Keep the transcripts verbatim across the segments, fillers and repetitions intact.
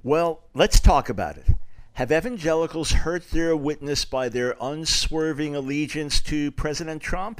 Well, let's talk about it. Have evangelicals hurt their witness by their unswerving allegiance to President Trump?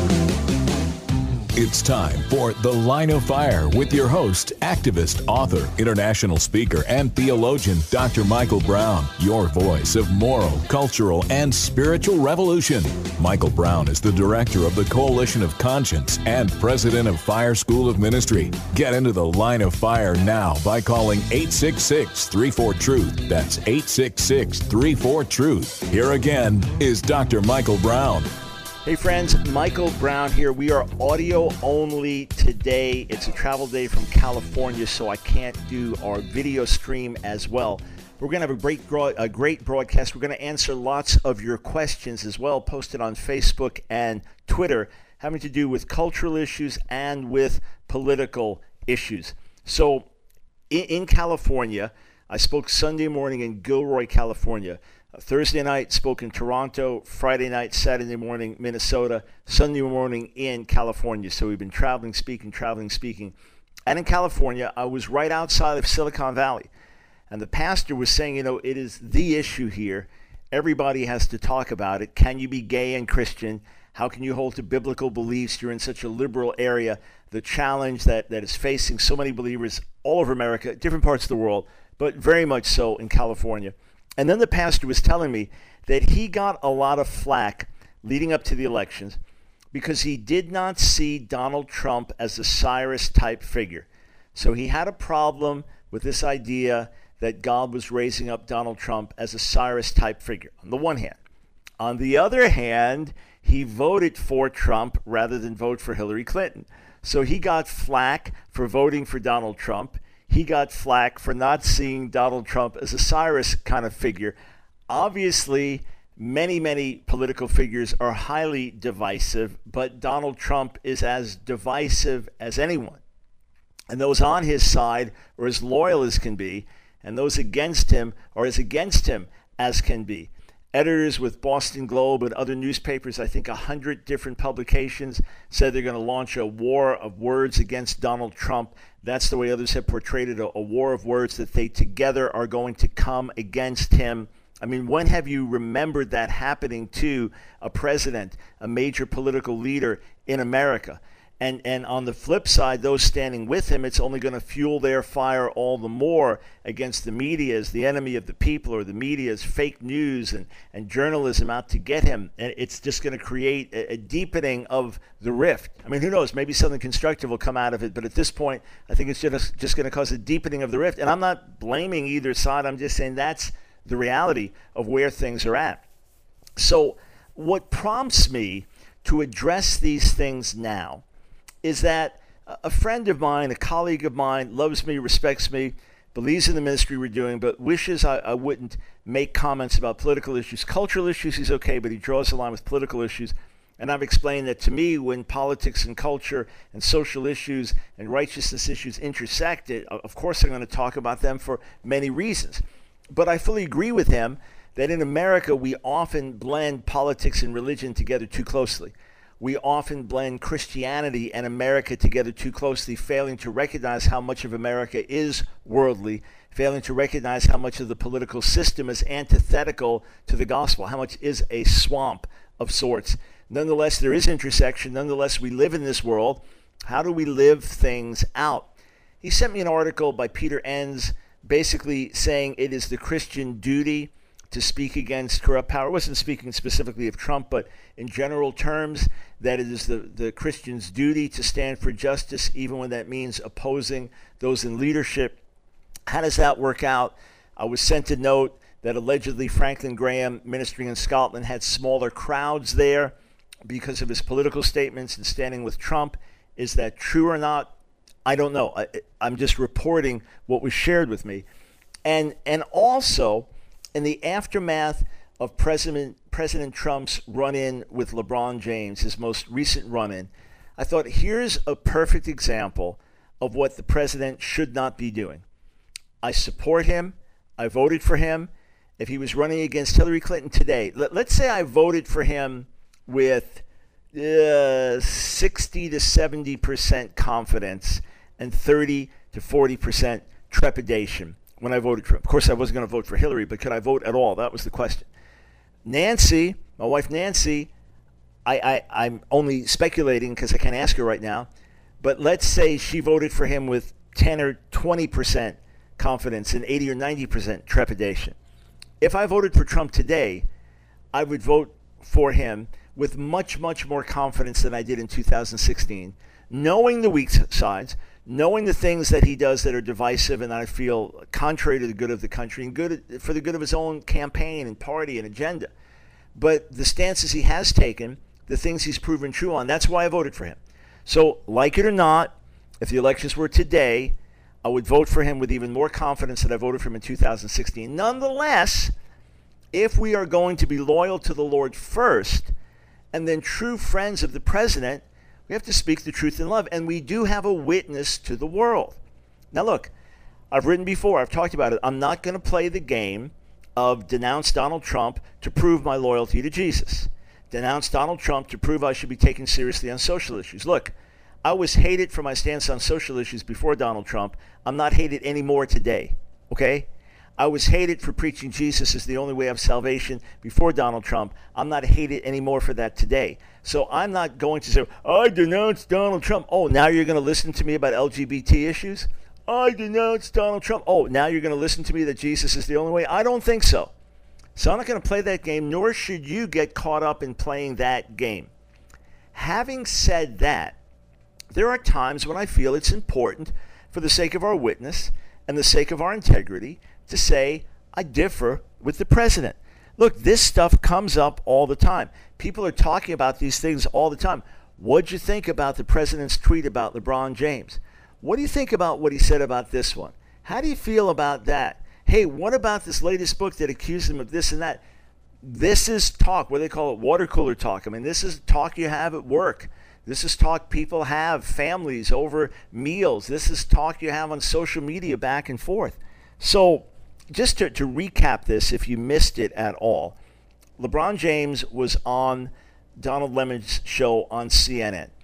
It's time for The Line of Fire with your host, activist, author, international speaker, and theologian, Doctor Michael Brown, your voice of moral, cultural, and spiritual revolution. Michael Brown is the director of the Coalition of Conscience and president of Fire School of Ministry. Get into The Line of Fire now by calling eight six six, three four, truth. That's eight six six, three four, truth. Here again is Doctor Michael Brown. Hey friends, Michael Brown here. We are audio only today. It's a travel day from California, so I can't do our video stream as well. We're going to have a great, a great broadcast. We're going to answer lots of your questions as well, posted on Facebook and Twitter, having to do with cultural issues and with political issues. So in, in California, I spoke Sunday morning in Gilroy, California. Thursday night, spoke in Toronto. Friday night, Saturday morning, Minnesota. Sunday morning in California. So we've been traveling, speaking, traveling, speaking. And in California, I was right outside of Silicon Valley. And the pastor was saying, you know, it is the issue here. Everybody has to talk about it. Can you be gay and Christian? How can you hold to biblical beliefs? You're in such a liberal area. The challenge that, that is facing so many believers all over America, different parts of the world, but very much so in California. And then the pastor was telling me that he got a lot of flack leading up to the elections because he did not see Donald Trump as a Cyrus-type figure. So he had a problem with this idea that God was raising up Donald Trump as a Cyrus-type figure, on the one hand. On the other hand, he voted for Trump rather than vote for Hillary Clinton. So he got flack for voting for Donald Trump. He got flack for not seeing Donald Trump as a Cyrus kind of figure. Obviously, many, many political figures are highly divisive, but Donald Trump is as divisive as anyone. And those on his side are as loyal as can be, and those against him are as against him as can be. Editors with Boston Globe and other newspapers, I think a hundred different publications, said they're going to launch a war of words against Donald Trump. That's the way others have portrayed it, a, a war of words that they together are going to come against him. I mean, when have you remembered that happening to a president, a major political leader in America? And and on the flip side, those standing with him, it's only going to fuel their fire all the more against the media as the enemy of the people, or the media's fake news and, and journalism out to get him. And it's just going to create a, a deepening of the rift. I mean, who knows? Maybe something constructive will come out of it. But at this point, I think it's just, just going to cause a deepening of the rift. And I'm not blaming either side. I'm just saying that's the reality of where things are at. So what prompts me to address these things now is that a friend of mine, a colleague of mine, loves me, respects me, believes in the ministry we're doing, but wishes I, I wouldn't make comments about political issues. Cultural issues, he's okay, but he draws a line with political issues. And I've explained that to me, when politics and culture and social issues and righteousness issues intersect, it, of course I'm going to talk about them for many reasons. But I fully agree with him that in America, we often blend politics and religion together too closely. We often blend Christianity and America together too closely, failing to recognize how much of America is worldly, failing to recognize how much of the political system is antithetical to the gospel, how much is a swamp of sorts. Nonetheless, there is intersection. Nonetheless, we live in this world. How do we live things out? He sent me an article by Peter Enns basically saying it is the Christian duty to speak against corrupt power. I wasn't speaking specifically of Trump, but in general terms, that it is the, the Christian's duty to stand for justice, even when that means opposing those in leadership. How does that work out? I was sent a note that allegedly Franklin Graham, ministering in Scotland, had smaller crowds there because of his political statements and standing with Trump. Is that true or not? I don't know. I, I'm just reporting what was shared with me. And and also, in the aftermath of President President Trump's run-in with LeBron James, his most recent run-in, I thought, here's a perfect example of what the president should not be doing. I support him. I voted for him. If he was running against Hillary Clinton today, let, let's say I voted for him with uh, sixty to seventy percent confidence and thirty to forty percent trepidation. when I voted for him. Of course, I wasn't going to vote for Hillary, but could I vote at all? That was the question. Nancy, my wife Nancy, I, I, I'm only speculating because I can't ask her right now, but let's say she voted for him with ten or twenty percent confidence and eighty or ninety percent trepidation. If I voted for Trump today, I would vote for him with much, much more confidence than I did in two thousand sixteen, knowing the weak sides, knowing the things that he does that are divisive and I feel contrary to the good of the country and good for the good of his own campaign and party and agenda. But the stances he has taken, the things he's proven true on, that's why I voted for him. So, like it or not, if the elections were today, I would vote for him with even more confidence than I voted for him in two thousand sixteen. Nonetheless, if we are going to be loyal to the Lord first and then true friends of the president, we have to speak the truth in love. And we do have a witness to the world. Now, look, I've written before, I've talked about it. I'm not going to play the game of denounce Donald Trump to prove my loyalty to Jesus. Denounce Donald Trump to prove I should be taken seriously on social issues. Look, I was hated for my stance on social issues before Donald Trump. I'm not hated anymore today, okay? I was hated for preaching Jesus is the only way of salvation before Donald Trump. I'm not hated anymore for that today. So I'm not going to say, I denounce Donald Trump. Oh, now you're going to listen to me about L G B T issues? I denounce Donald Trump. Oh, now you're going to listen to me that Jesus is the only way? I don't think so. So I'm not going to play that game, nor should you get caught up in playing that game. Having said that, there are times when I feel it's important for the sake of our witness and the sake of our integrity to say, I differ with the president. Look, this stuff comes up all the time. People are talking about these things all the time. What'd you think about the president's tweet about LeBron James? What do you think about what he said about this one? How do you feel about that? Hey, what about this latest book that accused him of this and that? This is talk, what do they call it, water cooler talk. I mean, this is talk you have at work. This is talk people have, families, over meals. This is talk you have on social media back and forth. So just to, to recap this, if you missed it at all, LeBron James was on Donald Lemon's show on C N N.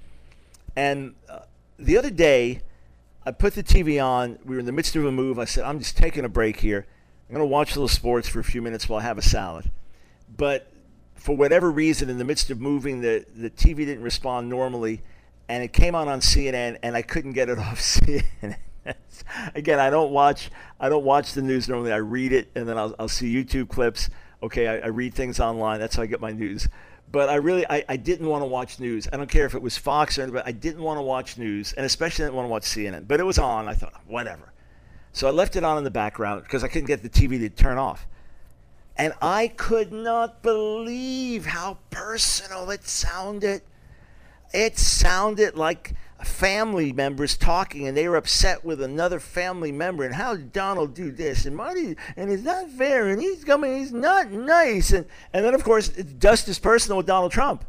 And uh, the other day, I put the T V on. We were in the midst of a move. I said, I'm just taking a break here. I'm going to watch a little sports for a few minutes while I have a salad. But for whatever reason, in the midst of moving, the, the T V didn't respond normally, and it came on on C N N, and I couldn't get it off C N N. Again, I don't watch I don't watch the news normally. I read it, and then I'll, I'll see YouTube clips. Okay, I, I read things online. That's how I get my news. But I really, I, I didn't want to watch news. I don't care if it was Fox or anything, but I didn't want to watch news, and especially didn't want to watch C N N. But it was on. I thought, whatever. So I left it on in the background because I couldn't get the T V to turn off. And I could not believe how personal it sounded. It sounded like family members talking, and they were upset with another family member. And how did Donald do this? And Marty, and it's not fair. And he's coming. He's not nice. And and then of course it's just as personal with Donald Trump.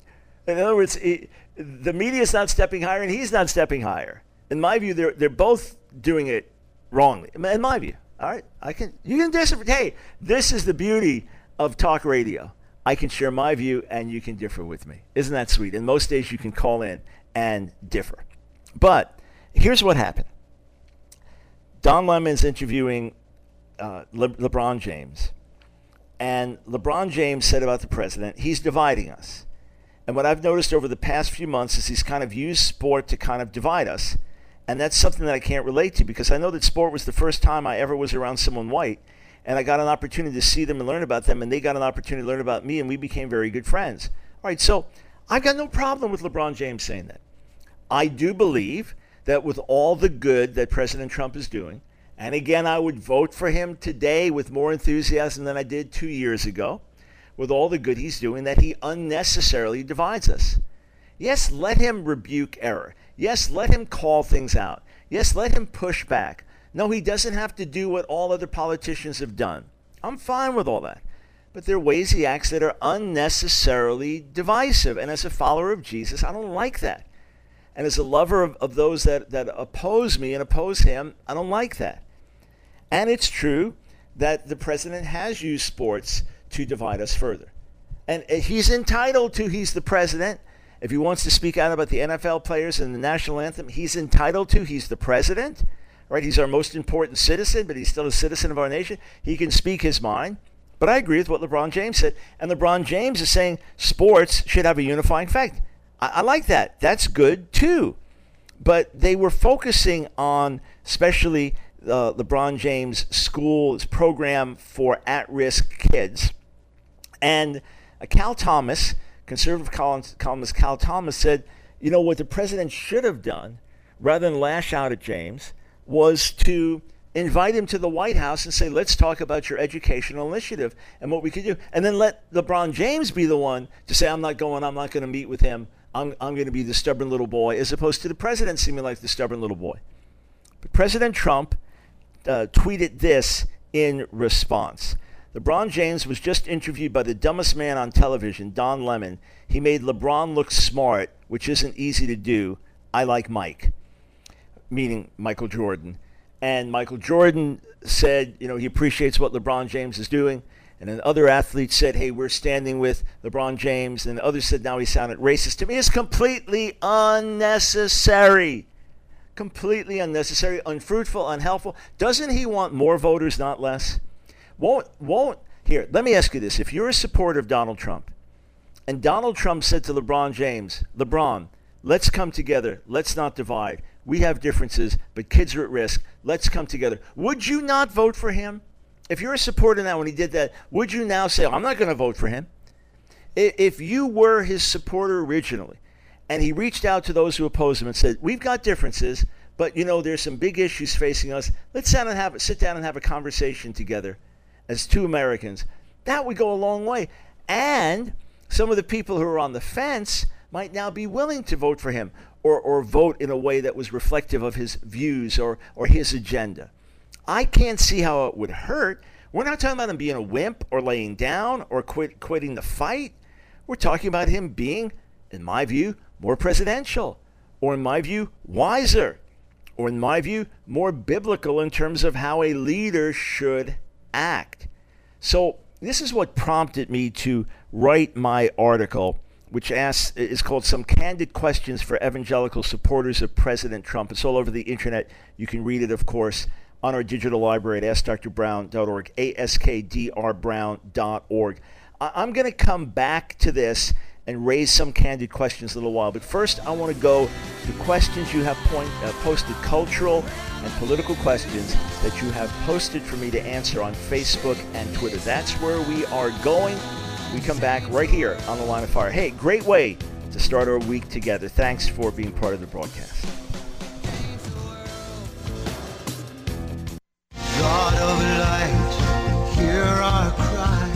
In other words, it, the media is not stepping higher, and he's not stepping higher. In my view, they're they're both doing it wrongly. In my view. All right, I can. You can differ. Hey, this is the beauty of talk radio. I can share my view, and you can differ with me. Isn't that sweet? And most days you can call in and differ. But here's what happened. Don Lemon's interviewing uh, Le- LeBron James, and LeBron James said about the president, he's dividing us. And what I've noticed over the past few months is he's kind of used sport to kind of divide us. And that's something that I can't relate to because I know that sport was the first time I ever was around someone white, and I got an opportunity to see them and learn about them, and they got an opportunity to learn about me, and we became very good friends. All right, so I've got no problem with LeBron James saying that. I do believe that with all the good that President Trump is doing, and again, I would vote for him today with more enthusiasm than I did two years ago, with all the good he's doing, that he unnecessarily divides us. Yes, let him rebuke error. Yes, let him call things out. Yes, let him push back. No, he doesn't have to do what all other politicians have done. I'm fine with all that. But there are ways he acts that are unnecessarily divisive. And as a follower of Jesus, I don't like that. And as a lover of, of those that, that oppose me and oppose him, I don't like that. And it's true that the president has used sports to divide us further. And he's entitled to, he's the president. If he wants to speak out about the N F L players and the national anthem, he's entitled to. He's the president, right? He's our most important citizen, but he's still a citizen of our nation. He can speak his mind. But I agree with what LeBron James said. And LeBron James is saying sports should have a unifying effect. I, I like that. That's good, too. But they were focusing on, especially uh, LeBron James' school's program for at-risk kids. And uh, Cal Thomas, conservative columnist Cal Thomas, said, you know, what the president should have done, rather than lash out at James, was to invite him to the White House and say, let's talk about your educational initiative and what we could do. And then let LeBron James be the one to say, I'm not going, I'm not going to meet with him. I'm, I'm going to be the stubborn little boy, as opposed to the president seeming like the stubborn little boy. But President Trump uh, tweeted this in response. LeBron James was just interviewed by the dumbest man on television, Don Lemon. He made LeBron look smart, which isn't easy to do. I like Mike, meaning Michael Jordan. And Michael Jordan said, you know, he appreciates what LeBron James is doing. And then other athletes said, hey, we're standing with LeBron James. And others said, now he sounded racist. To me, it's completely unnecessary. Completely unnecessary, unfruitful, unhelpful. Doesn't he want more voters, not less? Won't, won't, here, let me ask you this. If you're a supporter of Donald Trump, and Donald Trump said to LeBron James, LeBron, let's come together. Let's not divide. We have differences, but kids are at risk. Let's come together. Would you not vote for him? If you're a supporter now when he did that, would you now say, I'm not going to vote for him? If you were his supporter originally, and he reached out to those who oppose him and said, we've got differences, but, you know, there's some big issues facing us. Let's sit down and have, sit down and have a conversation together as two Americans. That would go a long way. And some of the people who are on the fence might now be willing to vote for him. Or, or vote in a way that was reflective of his views or, or his agenda. I can't see how it would hurt. We're not talking about him being a wimp or laying down or quit, quitting the fight. We're talking about him being, in my view, more presidential, or in my view, wiser, or in my view, more biblical in terms of how a leader should act. So this is what prompted me to write my article, which asks, is called Some Candid Questions for Evangelical Supporters of President Trump. It's all over the internet. You can read it, of course, on our digital library at ask dr brown dot org, A S K D R brown dot org. I'm going to come back to this and raise some candid questions in a little while. But first, I want to go to questions you have point, uh, posted, cultural and political questions that you have posted for me to answer on Facebook and Twitter. That's where we are going. We come back right here on The Line of Fire. Hey, great way to start our week together. Thanks for being part of the broadcast. God of light, hear our cry,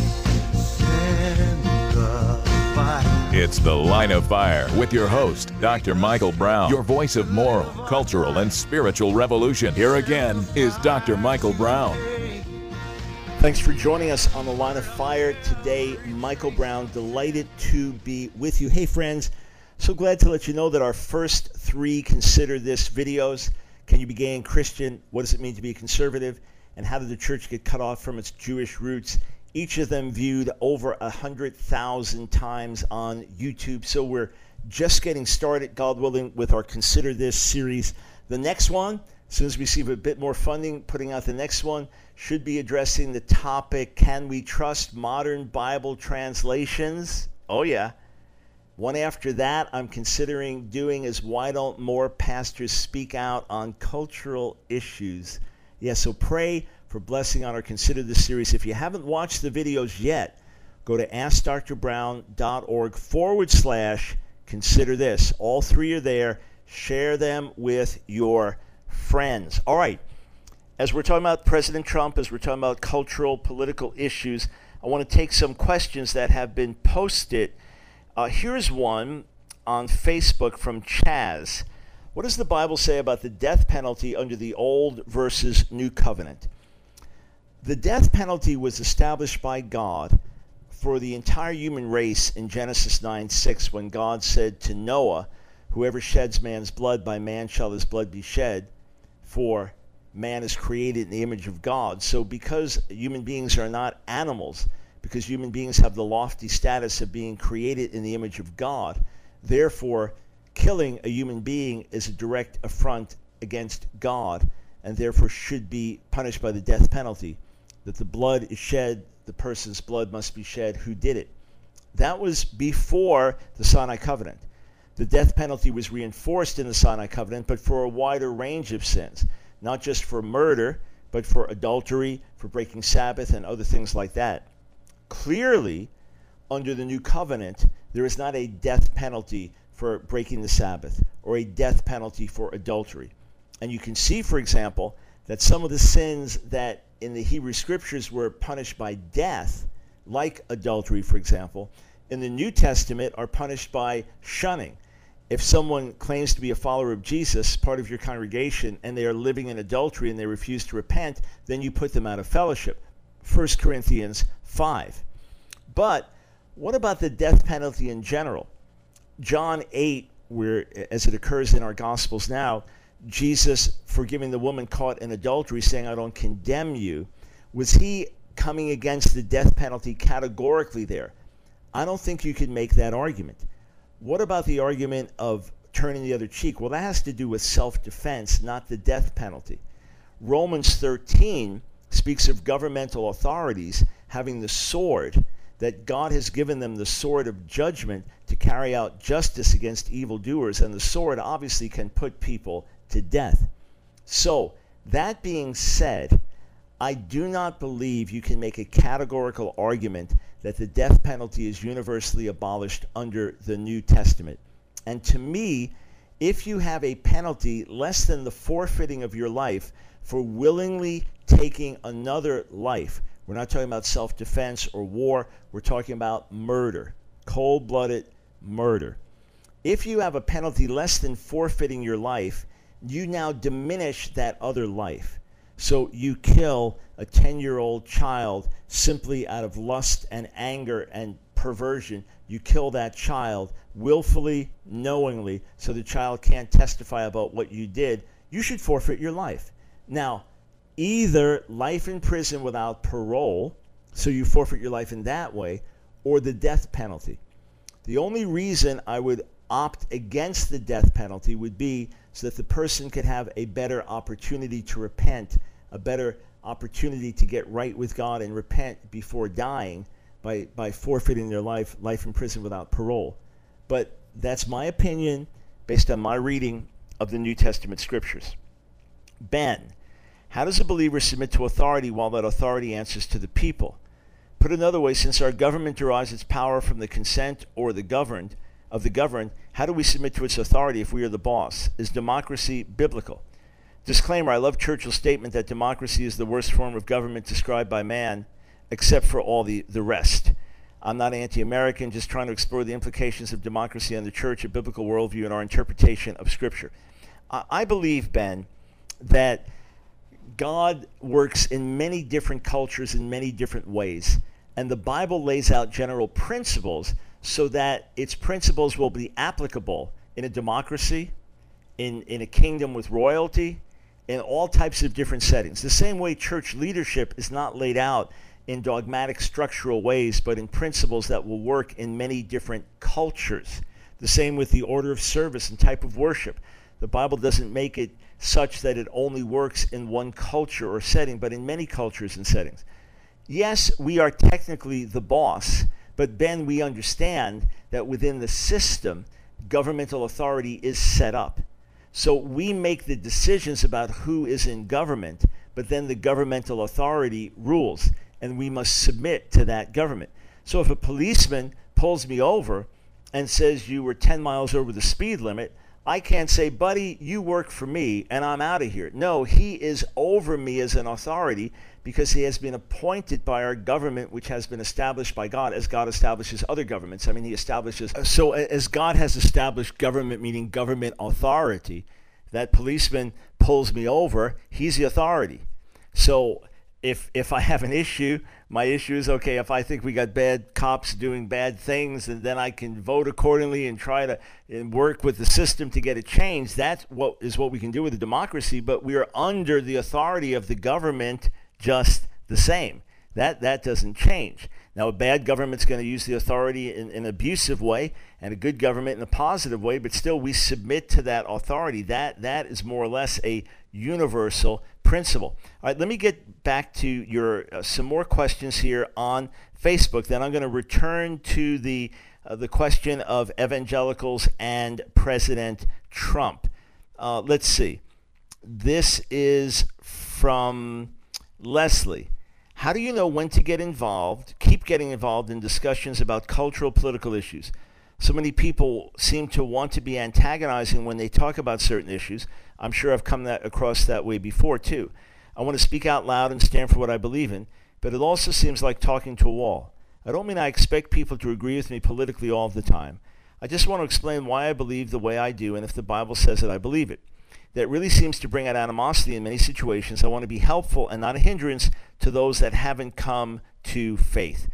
send the fire. It's The Line of Fire with your host, Doctor Michael Brown, your voice of moral, cultural, and spiritual revolution. Here again is Doctor Michael Brown. Thanks for joining us on The Line of Fire today. Michael Brown, delighted to be with you. Hey, friends, so glad to let you know that our first three Consider This videos, Can You Be Gay and Christian? What does it mean to be a conservative? And how did the church get cut off from its Jewish roots? Each of them viewed over one hundred thousand times on YouTube. So we're just getting started, God willing, with our Consider This series. The next one, as soon as we receive a bit more funding, putting out the next one, should be addressing the topic, can we trust modern Bible translations? Oh, yeah. One after that, I'm considering doing is why don't more pastors speak out on cultural issues? Yeah, so pray for blessing on our Consider This series. If you haven't watched the videos yet, go to ask dr brown dot org forward slash consider this. All three are there. Share them with your friends. All right. As we're talking about President Trump, as we're talking about cultural, political issues, I want to take some questions that have been posted. Uh, here's one on Facebook from Chaz. What does the Bible say about the death penalty under the Old versus New Covenant? The death penalty was established by God for the entire human race in Genesis nine six, when God said to Noah, whoever sheds man's blood, by man shall his blood be shed, for man is created in the image of God. So because human beings are not animals, because human beings have the lofty status of being created in the image of God, therefore killing a human being is a direct affront against God. and therefore should be punished by the death penalty. That the blood is shed, the person's blood must be shed who did it. That was before the Sinai Covenant. The death penalty was reinforced in the Sinai Covenant, but for a wider range of sins, not just for murder, but for adultery, for breaking Sabbath, and other things like that. Clearly, under the new covenant, there is not a death penalty for breaking the Sabbath or a death penalty for adultery. And you can see, for example, that some of the sins that in the Hebrew Scriptures were punished by death, like adultery, for example, in the New Testament are punished by shunning. If someone claims to be a follower of Jesus, part of your congregation, and they are living in adultery and they refuse to repent, then you put them out of fellowship. First Corinthians five. But what about the death penalty in general? John eight, where, as it occurs in our Gospels now, Jesus forgiving the woman caught in adultery, saying, I don't condemn you. Was he coming against the death penalty categorically there? I don't think you can make that argument. What about the argument of turning the other cheek? Well, that has to do with self-defense, not the death penalty. Romans thirteen speaks of governmental authorities having the sword, that God has given them the sword of judgment to carry out justice against evildoers, and the sword obviously can put people to death. So, that being said, I do not believe you can make a categorical argument that the death penalty is universally abolished under the New Testament. And to me, if you have a penalty less than the forfeiting of your life for willingly taking another life, we're not talking about self-defense or war, we're talking about murder, cold-blooded murder. If you have a penalty less than forfeiting your life, you now diminish that other life. So you kill a ten-year-old child simply out of lust and anger and perversion. You kill that child willfully, knowingly, so the child can't testify about what you did. You should forfeit your life. Now, either life in prison without parole, so you forfeit your life in that way, or the death penalty. The only reason I would opt against the death penalty would be so that the person could have a better opportunity to repent, a better opportunity to get right with God and repent before dying by, by forfeiting their life, life in prison without parole. But that's my opinion based on my reading of the New Testament Scriptures. Ben, how does a believer submit to authority while that authority answers to the people? Put another way, since our government derives its power from the consent or the governed of the governed, how do we submit to its authority if we are the boss? Is democracy biblical? Disclaimer, I love Churchill's statement that democracy is the worst form of government described by man, except for all the, the rest. I'm not anti-American, just trying to explore the implications of democracy on the church, a biblical worldview, and our interpretation of Scripture. I, I believe, Ben, that God works in many different cultures in many different ways, and the Bible lays out general principles so that its principles will be applicable in a democracy, in, in a kingdom with royalty, in all types of different settings. The same way church leadership is not laid out in dogmatic structural ways, but in principles that will work in many different cultures. The same with the order of service and type of worship. The Bible doesn't make it such that it only works in one culture or setting, but in many cultures and settings. Yes, we are technically the boss, but Ben, we understand that within the system, governmental authority is set up. So we make the decisions about who is in government, but then the governmental authority rules, and we must submit to that government. So if a policeman pulls me over and says you were ten miles over the speed limit, I can't say, buddy, you work for me and I'm out of here. No, he is over me as an authority because he has been appointed by our government, which has been established by God, as God establishes other governments. I mean, he establishes, so as God has established government, meaning government authority, that policeman pulls me over, he's the authority. So if if I have an issue, my issue is, okay, if I think we got bad cops doing bad things, and then I can vote accordingly and try to and work with the system to get it changed. That's what is what we can do with a democracy, but we are under the authority of the government just the same. That that doesn't change. Now, a bad government's going to use the authority in, in an abusive way, and a good government in a positive way, but still we submit to that authority. That that is more or less a universal principle. All right, let me get back to your uh, some more questions here on Facebook. Then I'm going to return to the uh, the question of evangelicals and President Trump. Uh, let's see. This is from Leslie. How do you know when to get involved, keep getting involved in discussions about cultural, political issues? So many people seem to want to be antagonizing when they talk about certain issues. I'm sure I've come that across that way before, too. I want to speak out loud and stand for what I believe in, but it also seems like talking to a wall. I don't mean I expect people to agree with me politically all the time. I just want to explain why I believe the way I do and if the Bible says that I believe it. That really seems to bring out animosity in many situations. I want to be helpful and not a hindrance to those that haven't come to faith.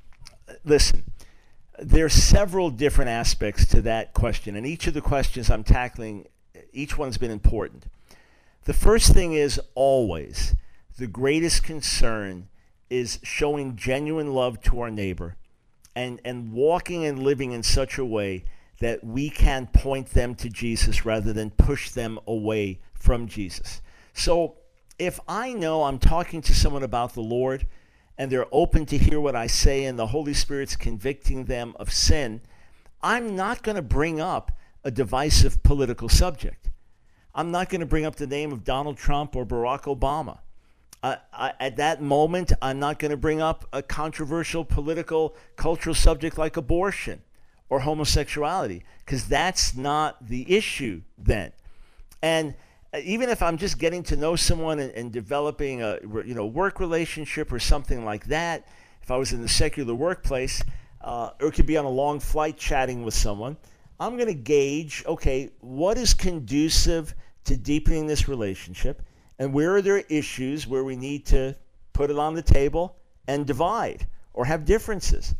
Listen, there are several different aspects to that question, and each of the questions I'm tackling, each one's been important. The first thing is always, the greatest concern is showing genuine love to our neighbor and, and walking and living in such a way that we can point them to Jesus rather than push them away from Jesus. So if I know I'm talking to someone about the Lord and they're open to hear what I say and the Holy Spirit's convicting them of sin, I'm not going to bring up a divisive political subject. I'm not going to bring up the name of Donald Trump or Barack Obama. Uh, I, at that moment, I'm not going to bring up a controversial political, cultural subject like abortion or homosexuality, because that's not the issue then. And even if I'm just getting to know someone and, and developing a you know work relationship or something like that, if I was in the secular workplace, uh, or it could be on a long flight chatting with someone, I'm going to gauge, okay, what is conducive to deepening this relationship, and where are there issues where we need to put it on the table and divide or have differences.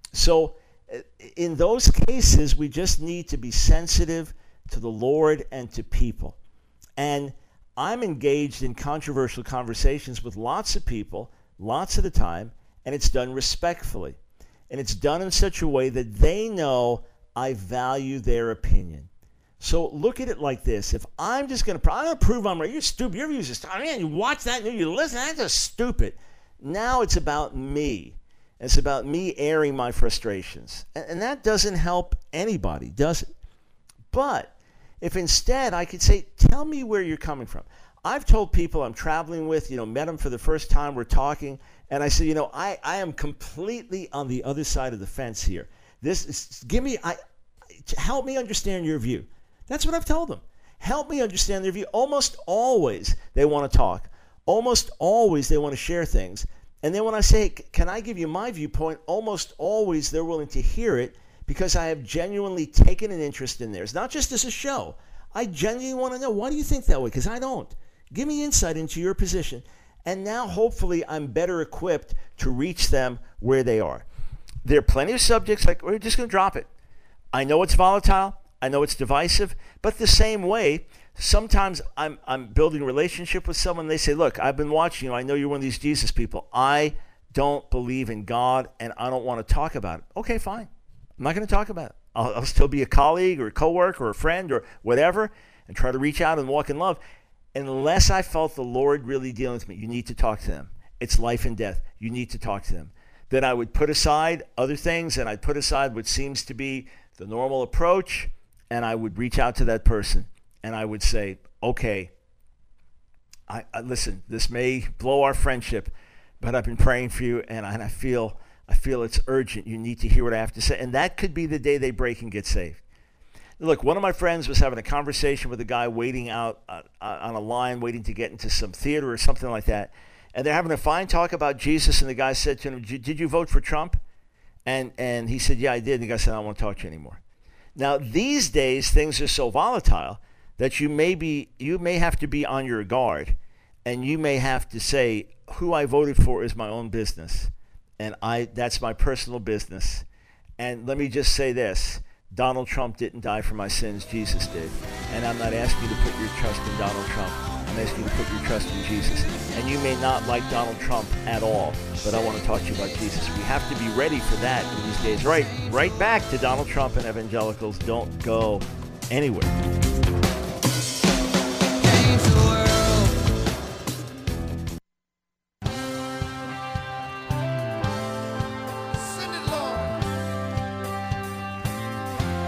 So in those cases, we just need to be sensitive to the Lord and to people. And I'm engaged in controversial conversations with lots of people, lots of the time, and it's done respectfully. And it's done in such a way that they know I value their opinion. So look at it like this. If I'm just going to, I'm going to prove I'm right. You're stupid. Your views are stupid. Man, you watch that and you listen, that's just stupid. Now it's about me. It's about me airing my frustrations. And, and that doesn't help anybody, does it? But if instead I could say, tell me where you're coming from. I've told people I'm traveling with, you know, met them for the first time, we're talking, and I say, you know, I, I am completely on the other side of the fence here. This is, give me, I, help me understand your view. That's what I've told them. Help me understand their view. Almost always they want to talk. Almost always they want to share things. And then when I say, can I give you my viewpoint, almost always they're willing to hear it because I have genuinely taken an interest in theirs. Not just as a show. I genuinely want to know, why do you think that way? Because I don't. Give me insight into your position. And now hopefully I'm better equipped to reach them where they are. There are plenty of subjects like, we're just going to drop it. I know it's volatile. I know it's divisive. But the same way, sometimes I'm I'm building a relationship with someone. They say, look, I've been watching you. I know you're one of these Jesus people. I don't believe in God, and I don't want to talk about it. Okay, fine. I'm not going to talk about it. I'll, I'll still be a colleague or a coworker or a friend or whatever and try to reach out and walk in love. Unless I felt the Lord really dealing with me, you need to talk to them. It's life and death. You need to talk to them. Then I would put aside other things, and I'd put aside what seems to be the normal approach, and I would reach out to that person. And I would say, okay, I, I listen, this may blow our friendship, but I've been praying for you, and I, and I feel I feel it's urgent. You need to hear what I have to say. And that could be the day they break and get saved. Look, one of my friends was having a conversation with a guy waiting out uh, on a line, waiting to get into some theater or something like that. And they're having a fine talk about Jesus, and the guy said to him, did you vote for Trump? And, and he said, yeah, I did. And the guy said, I don't want to talk to you anymore. Now, these days, things are so volatile that you may be, you may have to be on your guard, and you may have to say, who I voted for is my own business, and I that's my personal business. And let me just say this, Donald Trump didn't die for my sins, Jesus did. And I'm not asking you to put your trust in Donald Trump. I'm asking you to put your trust in Jesus. And you may not like Donald Trump at all, but I want to talk to you about Jesus. We have to be ready for that in these days. Right, right back to Donald Trump and evangelicals. Don't go anywhere. Change the world.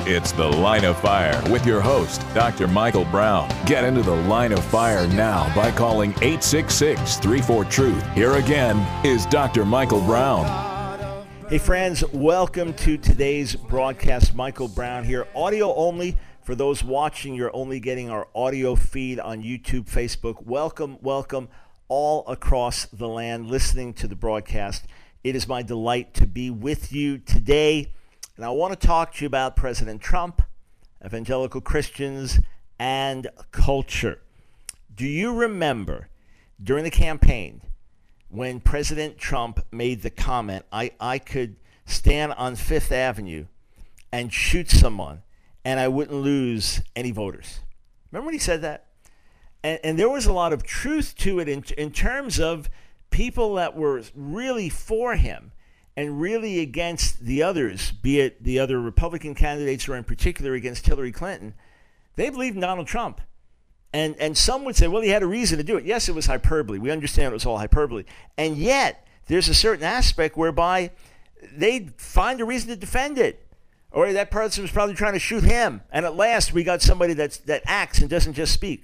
It's The Line of Fire with your host, Doctor Michael Brown. Get into the line of fire now by calling eight six six, three four, truth. Here again is Doctor Michael Brown. Hey friends, welcome to today's broadcast. Michael Brown here, audio only. For those watching, you're only getting our audio feed on YouTube, Facebook. Welcome, welcome all across the land listening to the broadcast. It is my delight to be with you today. And I want to talk to you about President Trump, evangelical Christians, and culture. Do you remember during the campaign when President Trump made the comment, I, I could stand on Fifth Avenue and shoot someone and I wouldn't lose any voters? Remember when he said that? And, and there was a lot of truth to it in, in terms of people that were really for him and really against the others, be it the other Republican candidates or in particular against Hillary Clinton. They believed in Donald Trump. And and some would say, well, he had a reason to do it. Yes, it was hyperbole. We understand it was all hyperbole. And yet, there's a certain aspect whereby they'd find a reason to defend it. Or that person was probably trying to shoot him. And at last, we got somebody that's, that acts and doesn't just speak.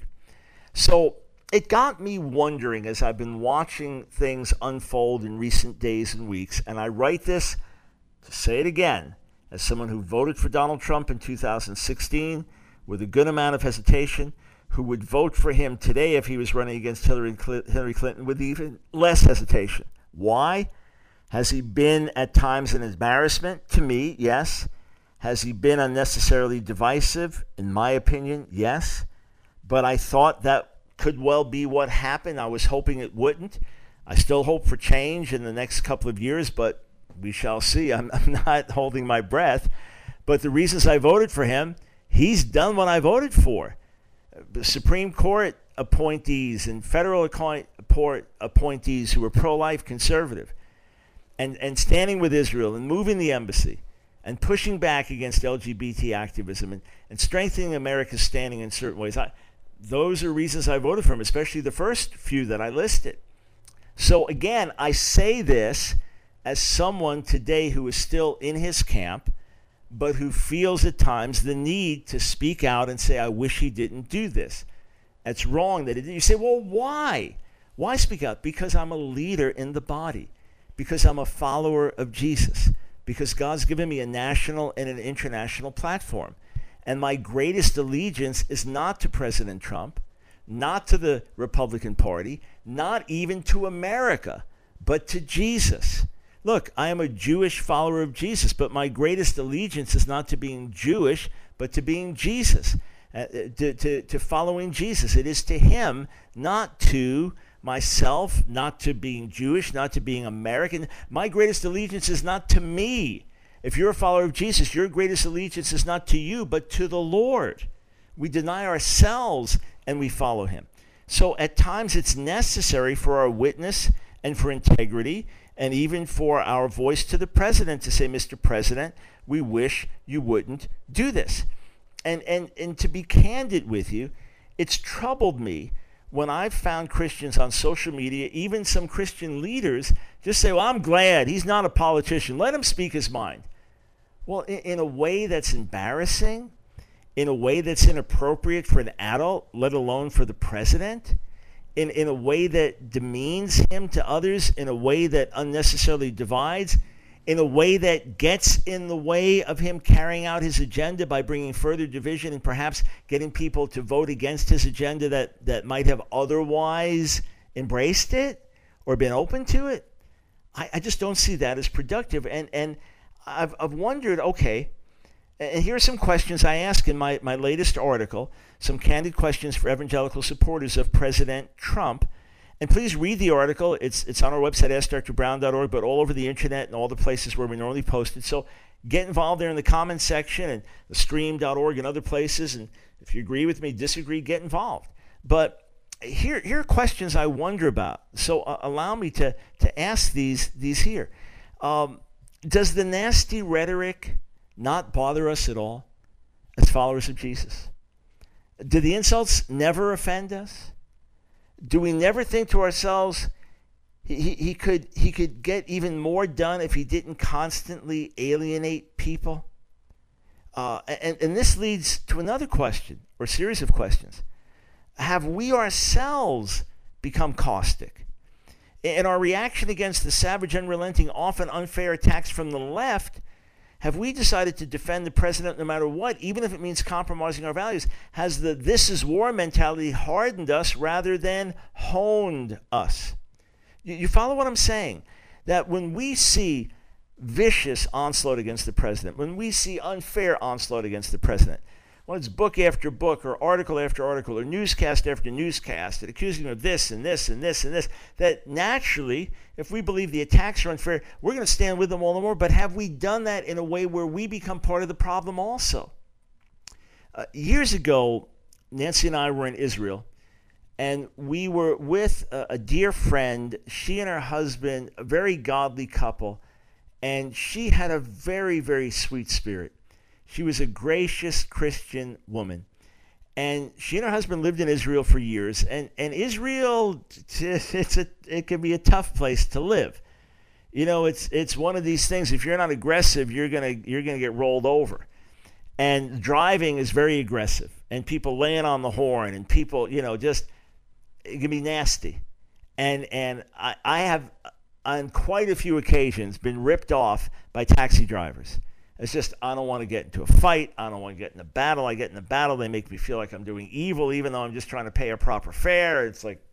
So it got me wondering as I've been watching things unfold in recent days and weeks. And I write this to say it again, as someone who voted for Donald Trump in two thousand sixteen with a good amount of hesitation, who would vote for him today if he was running against Hillary Hillary Clinton with even less hesitation. Why? Has he been at times an embarrassment? To me, yes. Has he been unnecessarily divisive? In my opinion, yes. But I thought that could well be what happened. I was hoping it wouldn't. I still hope for change in the next couple of years, but we shall see. I'm, I'm not holding my breath. But the reasons I voted for him, he's done what I voted for. The Supreme Court appointees and federal appointees who are pro-life conservative and, and standing with Israel and moving the embassy and pushing back against L G B T activism and, and strengthening America's standing in certain ways. I, those are reasons I voted for him, especially the first few that I listed. So again, I say this as someone today who is still in his camp, but who feels at times the need to speak out and say, I wish he didn't do this. It's wrong that he did. You say, well, why? Why speak out? Because I'm a leader in the body, because I'm a follower of Jesus, because God's given me a national and an international platform. And my greatest allegiance is not to President Trump, not to the Republican Party, not even to America, but to Jesus. Look, I am a Jewish follower of Jesus, but my greatest allegiance is not to being Jewish, but to being Jesus, uh, to, to, to following Jesus. It is to him, not to myself, not to being Jewish, not to being American. My greatest allegiance is not to me. If you're a follower of Jesus, your greatest allegiance is not to you, but to the Lord. We deny ourselves and we follow him. So at times it's necessary for our witness and for integrity and even for our voice to the president to say, Mister President, we wish you wouldn't do this. And, and, and to be candid with you, it's troubled me when I've found Christians on social media, even some Christian leaders, just say, well, I'm glad he's not a politician. Let him speak his mind. Well, in, in a way that's embarrassing, in a way that's inappropriate for an adult, let alone for the president, in, in a way that demeans him to others, in a way that unnecessarily divides, in a way that gets in the way of him carrying out his agenda by bringing further division and perhaps getting people to vote against his agenda that, that might have otherwise embraced it or been open to it. I, I just don't see that as productive. And, and I've, I've wondered, okay, and here are some questions I ask in my, my latest article, some candid questions for evangelical supporters of President Trump. And please read the article. It's it's on our website, ask dr brown dot org, but all over the internet and all the places where we normally post it. So get involved there in the comments section and the stream dot org and other places. And if you agree with me, disagree, get involved. But here, here are questions I wonder about. So uh, allow me to, to ask these, these here. Um, does the nasty rhetoric not bother us at all as followers of Jesus? Do the insults never offend us? Do we never think to ourselves, he, he, he could he could get even more done if he didn't constantly alienate people? Uh, and, and this leads to another question, or series of questions. Have we ourselves become caustic? In our reaction against the savage, unrelenting, often unfair attacks from the left, have we decided to defend the president no matter what, even if it means compromising our values? Has the "this is war" mentality hardened us rather than honed us? You, you follow what I'm saying? That when we see vicious onslaught against the president, when we see unfair onslaught against the president, when it's book after book or article after article or newscast after newscast that accusing him of this and this and this and this, that naturally, if we believe the attacks are unfair, we're going to stand with them all the more. But have we done that in a way where we become part of the problem also? Uh, years ago, Nancy and I were in Israel, and we were with a, a dear friend, she and her husband, a very godly couple, and she had a very, very sweet spirit. She was a gracious Christian woman. And she and her husband lived in Israel for years. And, and Israel, it's a, it can be a tough place to live. You know, it's it's one of these things, if you're not aggressive, you're gonna you're gonna get rolled over. And driving is very aggressive. And people laying on the horn and people, you know, just, it can be nasty. And and I, I have, on quite a few occasions, been ripped off by taxi drivers. It's just, I don't want to get into a fight. I don't want to get in a battle. I get in a battle, they make me feel like I'm doing evil, even though I'm just trying to pay a proper fare. It's like,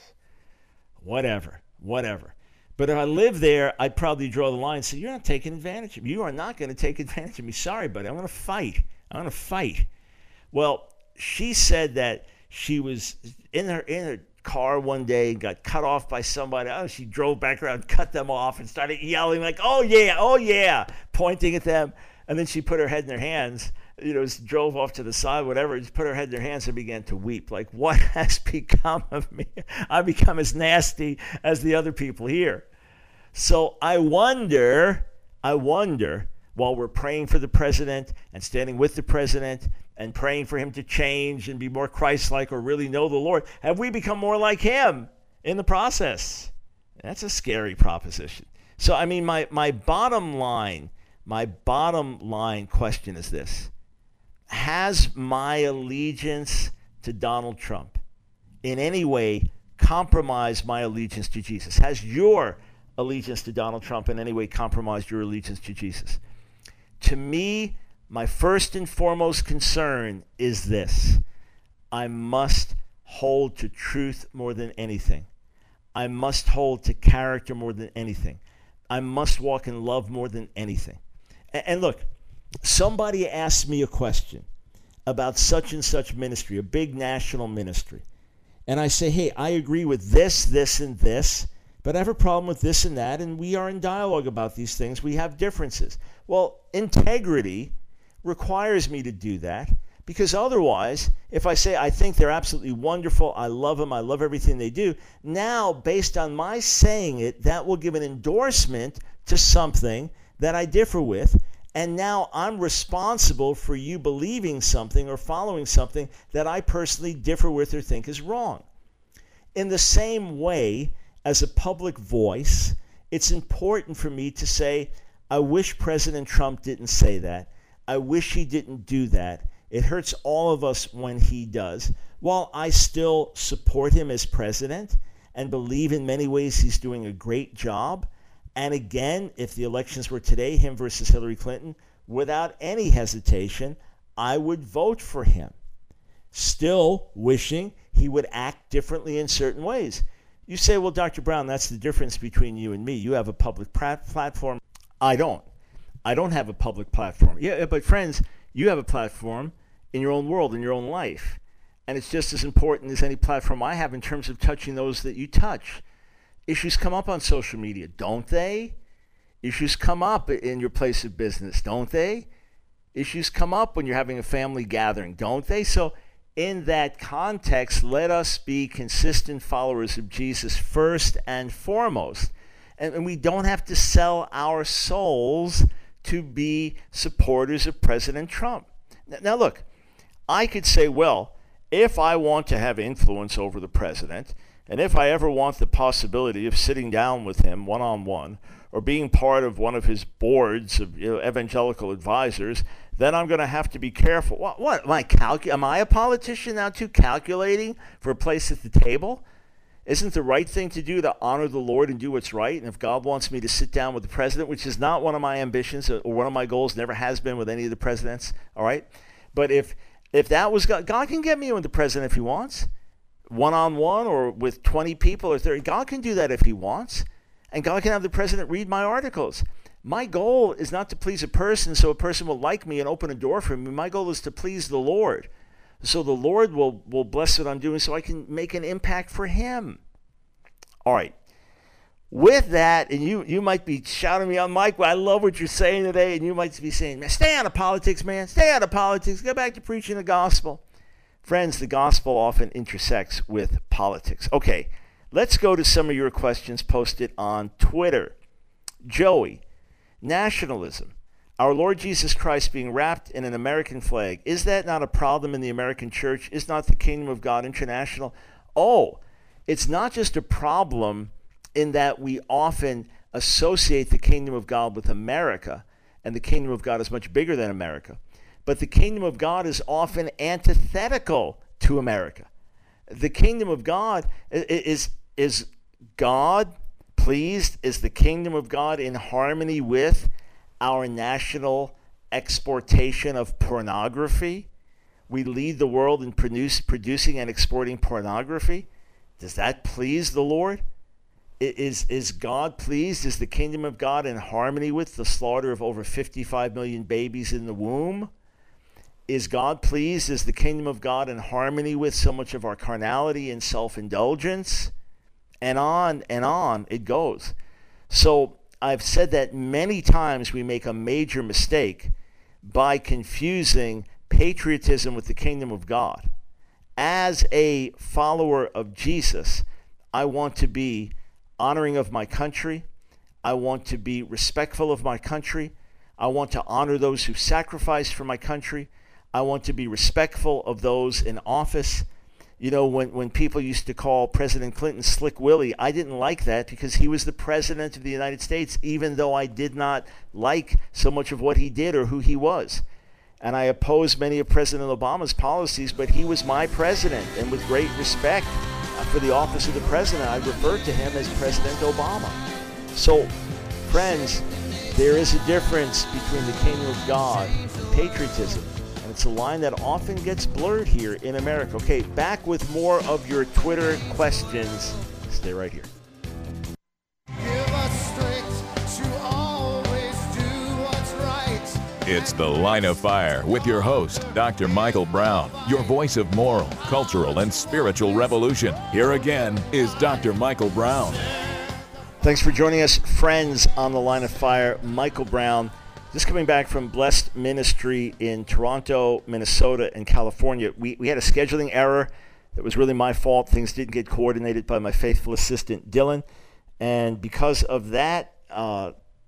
whatever, whatever. But if I live there, I'd probably draw the line and say, you're not taking advantage of me. You are not going to take advantage of me. Sorry, buddy. I'm going to fight. I'm going to fight. Well, she said that she was in her in her car one day and got cut off by somebody. Oh, she drove back around, cut them off, and started yelling like, oh yeah, oh yeah, pointing at them. And then she put her head in her hands, you know, drove off to the side, whatever, just put her head in her hands and began to weep. Like, what has become of me? I've become as nasty as the other people here. So I wonder, I wonder, while we're praying for the president and standing with the president and praying for him to change and be more Christ-like or really know the Lord, have we become more like him in the process? That's a scary proposition. So, I mean, my, my bottom line, my bottom line question is this. Has my allegiance to Donald Trump in any way compromised my allegiance to Jesus? Has your allegiance to Donald Trump in any way compromised your allegiance to Jesus? To me, my first and foremost concern is this. I must hold to truth more than anything. I must hold to character more than anything. I must walk in love more than anything. And, and look, somebody asked me a question about such and such ministry, a big national ministry. And I say, hey, I agree with this, this, and this, but I have a problem with this and that, and we are in dialogue about these things. We have differences. Well, integrity requires me to do that, because otherwise, if I say I think they're absolutely wonderful, I love them, I love everything they do, now based on my saying it, that will give an endorsement to something that I differ with, and now I'm responsible for you believing something or following something that I personally differ with or think is wrong. In the same way, as a public voice, it's important for me to say, I wish President Trump didn't say that. I wish he didn't do that. It hurts all of us when he does. While I still support him as president and believe in many ways he's doing a great job, and again, if the elections were today, him versus Hillary Clinton, without any hesitation, I would vote for him. Still wishing he would act differently in certain ways. You say, well, Doctor Brown, that's the difference between you and me. You have a public platform. I don't. I don't have a public platform. Yeah, but friends, you have a platform in your own world, in your own life. And it's just as important as any platform I have in terms of touching those that you touch. Issues come up on social media, don't they? Issues come up in your place of business, don't they? Issues come up when you're having a family gathering, don't they? So in that context, let us be consistent followers of Jesus first and foremost. And, and we don't have to sell our souls to be supporters of President Trump. Now, now look, I could say, well, if I want to have influence over the president, and if I ever want the possibility of sitting down with him one-on-one or being part of one of his boards of, you know, evangelical advisors, then I'm going to have to be careful. What? What? Am I, calcu- am I a politician now too, calculating for a place at the table? Isn't the right thing to do to honor the Lord and do what's right? And if God wants me to sit down with the president, which is not one of my ambitions or one of my goals, never has been with any of the presidents, all right? But if if that was God, God can get me with the president if he wants, one-on-one or with twenty people or thirty. God can do that if he wants. And God can have the president read my articles. My goal is not to please a person so a person will like me and open a door for me. My goal is to please the Lord. So the Lord will, will bless what I'm doing so I can make an impact for him. All right. With that, and you, you might be shouting me on, Mike, well, I love what you're saying today, and you might be saying, man, stay out of politics, man. Stay out of politics. Go back to preaching the gospel. Friends, the gospel often intersects with politics. Okay, let's go to some of your questions posted on Twitter. Joey, nationalism. Our Lord Jesus Christ being wrapped in an American flag. Is that not a problem in the American church? Is not the kingdom of God international? Oh, it's not just a problem in that we often associate the kingdom of God with America, and the kingdom of God is much bigger than America. But the kingdom of God is often antithetical to America. The kingdom of God is, is God pleased? Is the kingdom of God in harmony with our national exportation of pornography? We lead the world in produce, producing and exporting pornography. Does that please the Lord? Is, is God pleased? Is the kingdom of God in harmony with the slaughter of over fifty-five million babies in the womb? Is God pleased? Is the kingdom of God in harmony with so much of our carnality and self-indulgence? And on and on it goes. So I've said that many times we make a major mistake by confusing patriotism with the kingdom of God. As a follower of Jesus, I want to be honoring of my country. I want to be respectful of my country. I want to honor those who sacrifice for my country. I want to be respectful of those in office. You know, when, when people used to call President Clinton Slick Willie, I didn't like that because he was the president of the United States, even though I did not like so much of what he did or who he was. And I opposed many of President Obama's policies, but he was my president. And with great respect for the office of the president, I referred to him as President Obama. So, friends, there is a difference between the kingdom of God and patriotism. And it's a line that often gets blurred here in America. Okay, back with more of your Twitter questions. Stay right here. Give us strength to always do what's right. It's The Line of Fire with your host, Doctor Michael Brown, your voice of moral, cultural, and spiritual revolution. Here again is Doctor Michael Brown. Thanks for joining us, friends, on The Line of Fire. Michael Brown. Just coming back from Blessed Ministry in Toronto, Minnesota, and California. We, we had a scheduling error that was really my fault. Things didn't get coordinated by my faithful assistant, Dylan. And because of that, uh,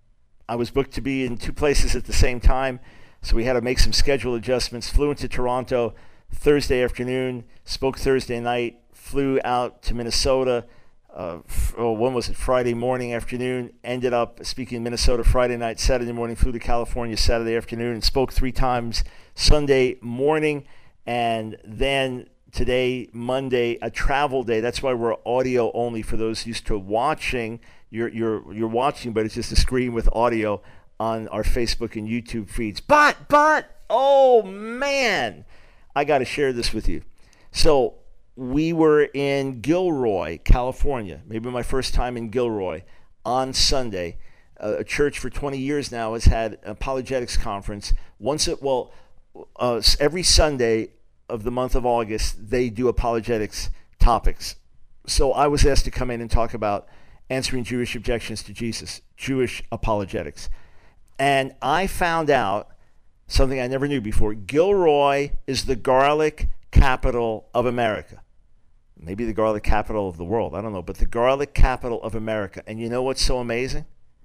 I was booked to be in two places at the same time. So we had to make some schedule adjustments. Flew into Toronto Thursday afternoon, spoke Thursday night, flew out to Minnesota. Uh, oh, when was it? Friday morning, afternoon. Ended up speaking in Minnesota Friday night, Saturday morning. Flew to California Saturday afternoon and spoke three times Sunday morning. And then today, Monday, a travel day. That's why we're audio only for those used to watching. You're you're you're watching, but it's just a screen with audio on our Facebook and YouTube feeds. But but oh man, I got to share this with you. So we were in Gilroy, California, maybe my first time in Gilroy, on Sunday. Uh, a church for twenty years now has had an apologetics conference. Once it, well, uh, every Sunday of the month of August, they do apologetics topics. So I was asked to come in and talk about answering Jewish objections to Jesus, Jewish apologetics. And I found out something I never knew before. Gilroy is the garlic capital of America. Maybe the garlic capital of the world, I don't know, but the garlic capital of America. And you know what's so amazing?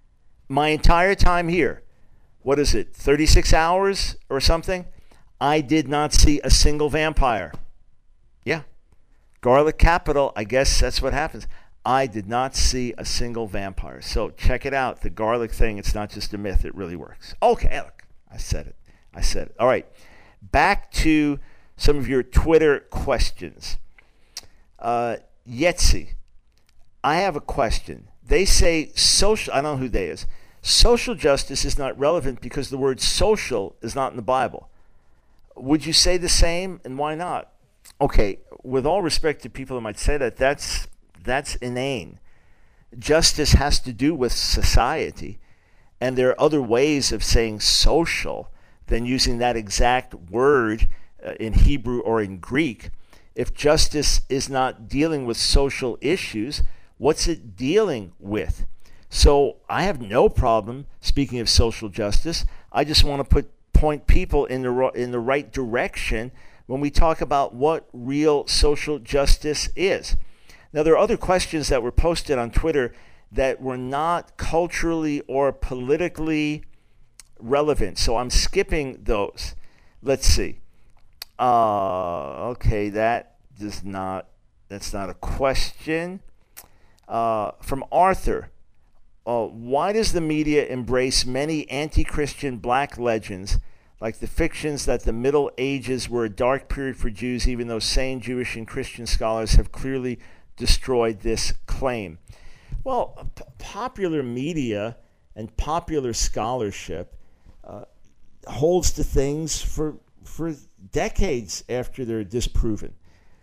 My entire time here, what is it, thirty-six hours or something? I did not see a single vampire. Yeah, garlic capital, I guess that's what happens. I did not see a single vampire. So check it out, the garlic thing, it's not just a myth, it really works. Okay, look, I said it. I said it. All right. Back to some of your Twitter questions. Uh, Yetzi, I have a question. They say social, I don't know who they is. Social justice is not relevant because the word social is not in the Bible. Would you say the same, and why not? Okay, with all respect to people who might say that, that's that's inane. Justice has to do with society, and there are other ways of saying social than using that exact word uh, in Hebrew or in Greek. If justice is not dealing with social issues, what's it dealing with? So I have no problem speaking of social justice. I just want to put point people in the in the right direction when we talk about what real social justice is. Now, there are other questions that were posted on Twitter that were not culturally or politically relevant, so I'm skipping those. Let's see. Uh, okay, that does not. That's not a question. Uh, from Arthur. Uh, why does the media embrace many anti-Christian black legends, like the fictions that the Middle Ages were a dark period for Jews, even though sane Jewish and Christian scholars have clearly destroyed this claim? Well, p- popular media and popular scholarship uh, holds to things for for decades after they're disproven.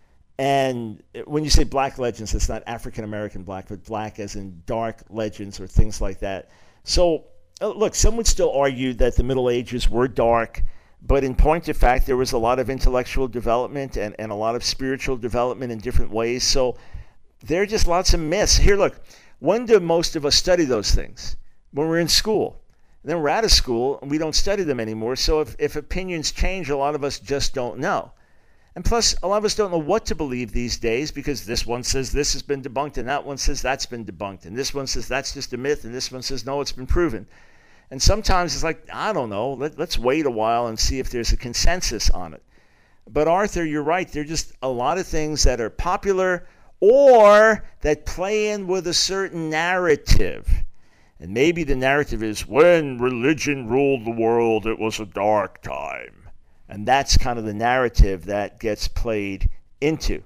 And when you say black legends, it's not African-American black, but black as in dark legends or things like that. So, look, some would still argue that the Middle Ages were dark, but in point of fact, there was a lot of intellectual development and, and a lot of spiritual development in different ways. So there are just lots of myths. Here, look, when do most of us study those things? When we're in school. And then we're out of school, and we don't study them anymore. So if, if opinions change, a lot of us just don't know. And plus, a lot of us don't know what to believe these days because this one says this has been debunked and that one says that's been debunked. And this one says that's just a myth and this one says no, it's been proven. And sometimes it's like, I don't know, let, let's wait a while and see if there's a consensus on it. But Arthur, you're right. There are just a lot of things that are popular or that play in with a certain narrative. And maybe the narrative is when religion ruled the world, it was a dark time. And that's kind of the narrative that gets played into.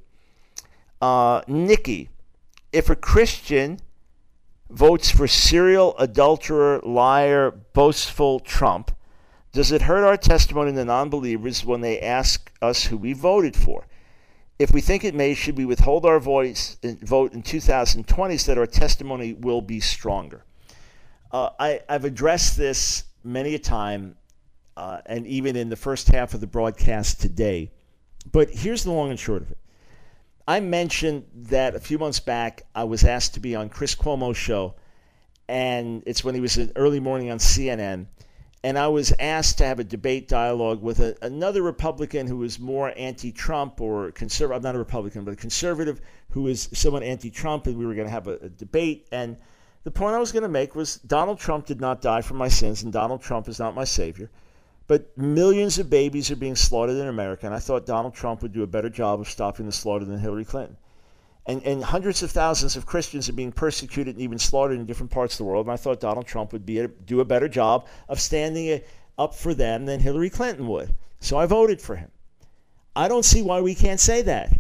Uh, Nikki, if a Christian votes for serial adulterer, liar, boastful Trump, does it hurt our testimony to non-believers when they ask us who we voted for? If we think it may, should we withhold our voice and vote in two thousand twenty so that our testimony will be stronger? Uh, I, I've addressed this many a time. Uh, and even in the first half of the broadcast today. But here's the long and short of it. I mentioned that a few months back I was asked to be on Chris Cuomo's show, and it's when he was in early morning on C N N, and I was asked to have a debate dialogue with a, another Republican who was more anti-Trump or conservative. I'm not a Republican, but a conservative who is somewhat anti-Trump, and we were going to have a, a debate. And the point I was going to make was Donald Trump did not die for my sins, and Donald Trump is not my savior. But millions of babies are being slaughtered in America, and I thought Donald Trump would do a better job of stopping the slaughter than Hillary Clinton. And, and hundreds of thousands of Christians are being persecuted and even slaughtered in different parts of the world, and I thought Donald Trump would be a, do a better job of standing up for them than Hillary Clinton would. So I voted for him. I don't see why we can't say that.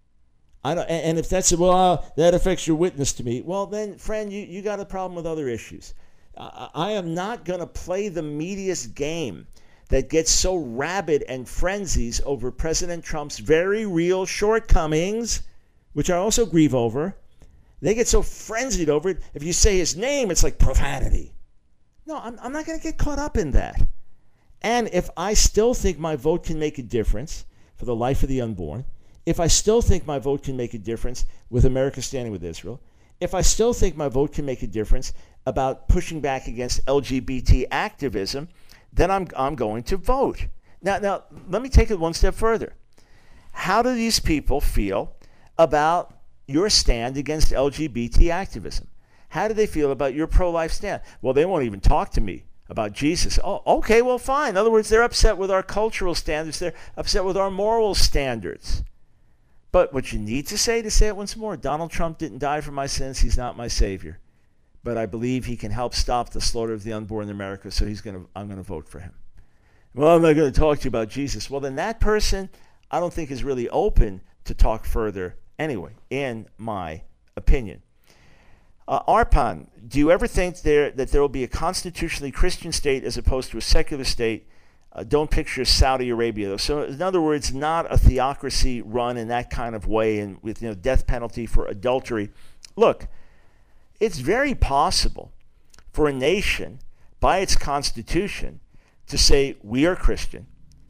I don't, and, and if that's, well, uh, that affects your witness to me, well, then, friend, you, you got a problem with other issues. I, I am not going to play the media's game that gets so rabid and frenzies over President Trump's very real shortcomings, which I also grieve over. They get so frenzied over it. If you say his name, it's like profanity. No, I'm, I'm not going to get caught up in that. And if I still think my vote can make a difference for the life of the unborn, if I still think my vote can make a difference with America standing with Israel, if I still think my vote can make a difference about pushing back against L G B T activism, then I'm I'm going to vote. Now, now, let me take it one step further. How do these people feel about your stand against L G B T activism? How do they feel about your pro-life stand? Well, they won't even talk to me about Jesus. Oh, okay, well, fine. In other words, they're upset with our cultural standards. They're upset with our moral standards. But what you need to say, to say it once more, Donald Trump didn't die for my sins. He's not my savior. But I believe he can help stop the slaughter of the unborn in America, so he's going to. I'm going to vote for him. Well, I'm not going to talk to you about Jesus. Well, then that person, I don't think is really open to talk further anyway, in my opinion. Uh, Arpan, do you ever think there that there will be a constitutionally Christian state as opposed to a secular state? Uh, don't picture Saudi Arabia, though. So, in other words, not a theocracy run in that kind of way and with, you know, death penalty for adultery. Look, it's very possible for a nation, by its constitution, to say, we are Christian.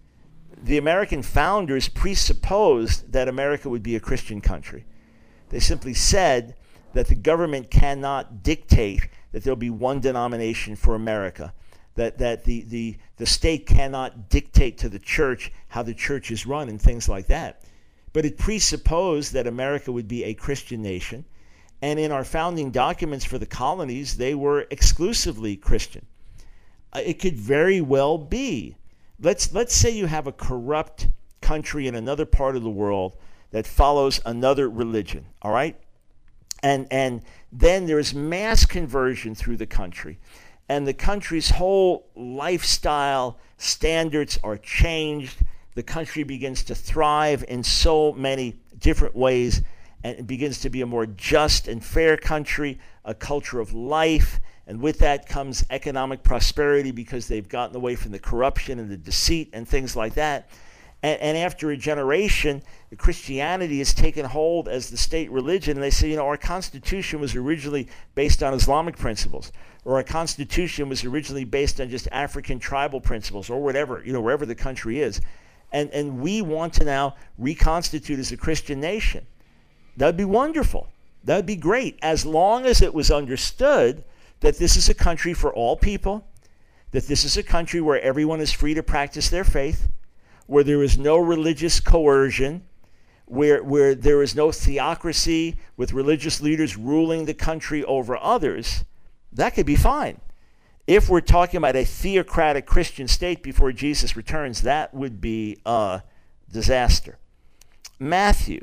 The American founders presupposed that America would be a Christian country. They simply said that the government cannot dictate that there'll be one denomination for America, that, that the, the, the state cannot dictate to the church how the church is run and things like that. But it presupposed that America would be a Christian nation, and in our founding documents for the colonies, they were exclusively Christian. Uh, it could very well be. Let's, let's say you have a corrupt country in another part of the world that follows another religion, all right? And, and then there's mass conversion through the country. And the country's whole lifestyle standards are changed. The country begins to thrive in so many different ways, and it begins to be a more just and fair country, a culture of life. And with that comes economic prosperity because they've gotten away from the corruption and the deceit and things like that. And, and after a generation, Christianity has taken hold as the state religion. And they say, you know, our Constitution was originally based on Islamic principles, or our Constitution was originally based on just African tribal principles, or whatever, you know, wherever the country is. And, and we want to now reconstitute as a Christian nation. That would be wonderful. That would be great, as long as it was understood that this is a country for all people, that this is a country where everyone is free to practice their faith, where there is no religious coercion, where, where there is no theocracy with religious leaders ruling the country over others. That could be fine. If we're talking about a theocratic Christian state before Jesus returns, that would be a disaster. Matthew,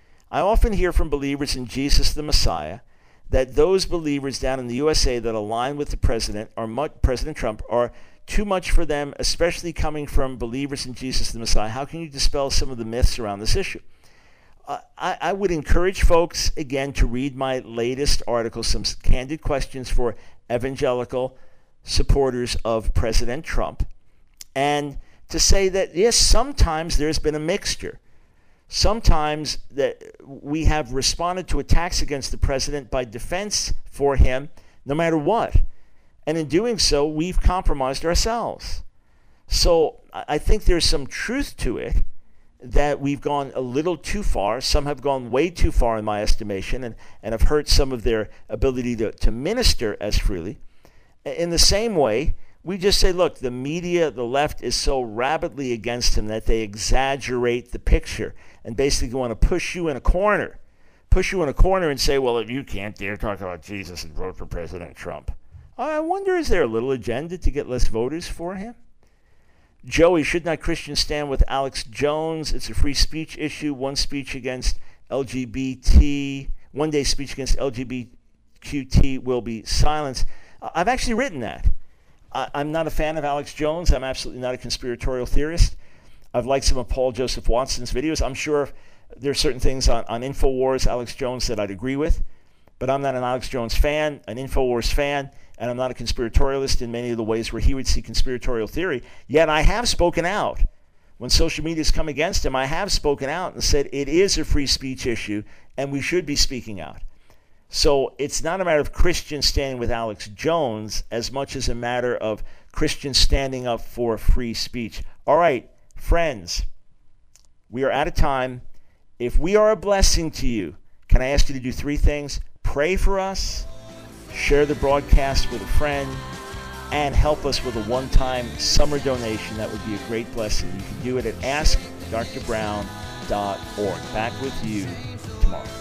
I often hear from believers in Jesus the Messiah that those believers down in the U S A that align with the president, or much, President Trump, are too much for them, especially coming from believers in Jesus the Messiah. How can you dispel some of the myths around this issue? Uh, I, I would encourage folks, again, to read my latest article, Some Candid Questions for Evangelical Supporters of President Trump, and to say that, yes, sometimes there's been a mixture. Sometimes that we have responded to attacks against the president by defense for him, no matter what. And in doing so, we've compromised ourselves. So I think there's some truth to it, that we've gone a little too far. Some have gone way too far in my estimation, and, and have hurt some of their ability to, to minister as freely. In the same way, we just say, look, the media, the left, is so rabidly against him that they exaggerate the picture and basically want to push you in a corner, push you in a corner and say, well, if you can't dare talk about Jesus and vote for President Trump. I wonder, is there a little agenda to get less voters for him? Joey, should not Christians stand with Alex Jones? It's a free speech issue. One speech against L G B T, one day speech against L G B Q T will be silenced. I've actually written that. I'm not a fan of Alex Jones. I'm absolutely not a conspiratorial theorist. I've liked some of Paul Joseph Watson's videos. I'm sure there are certain things on, on InfoWars, Alex Jones, that I'd agree with, but I'm not an Alex Jones fan, an InfoWars fan, and I'm not a conspiratorialist in many of the ways where he would see conspiratorial theory. Yet I have spoken out. When social media has come against him, I have spoken out and said it is a free speech issue and we should be speaking out. So it's not a matter of Christians standing with Alex Jones as much as a matter of Christians standing up for free speech. All right, friends, we are out of time. If we are a blessing to you, can I ask you to do three things? Pray for us, share the broadcast with a friend, and help us with a one-time summer donation. That would be a great blessing. You can do it at ask dr brown dot org. Back with you tomorrow.